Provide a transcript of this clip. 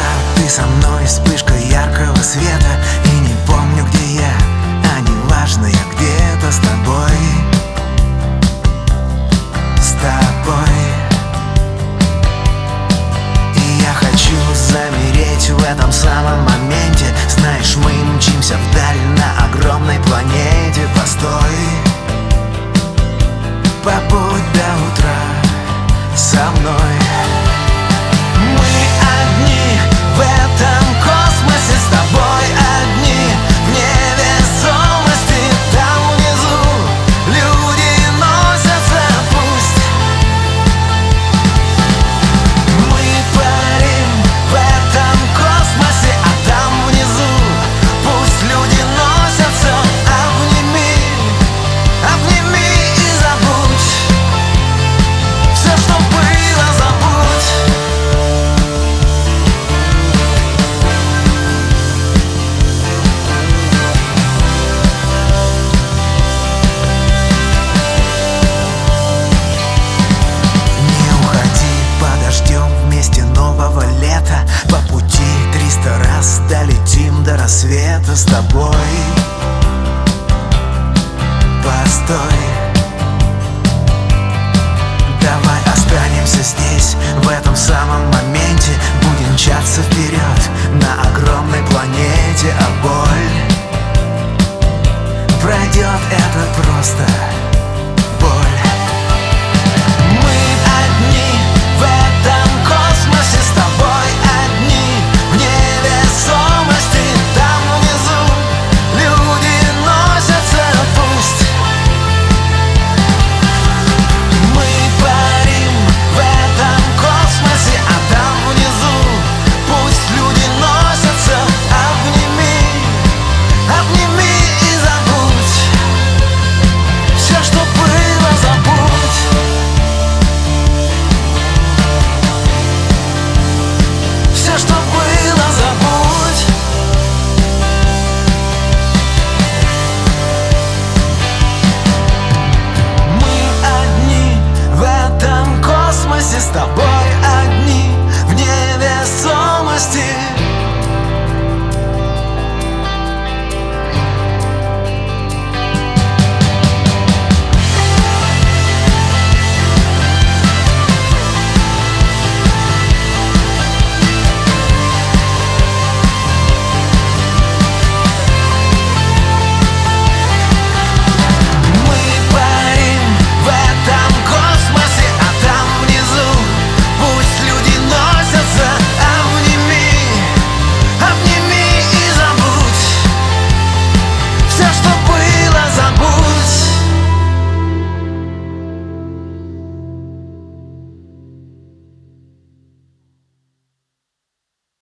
ты со мной, вспышка яркого света. И не помню, где я, а не важно, я где-то с тобой. С тобой. И я хочу замереть в этом самом моменте. Знаешь, мы мчимся вдаль на огромной планете. Постой, побудь до утра со мной. Мы одни в этом космосе, с тобой одни в невесомости. Там внизу люди носятся, пусть мы парим в этом космосе, а там внизу пусть люди носятся. Обними и забудь все, что было, забудь. Не уходи, подождем вместе нового лета. По пути 300 раз долетим до рассвета с тобой. Постой.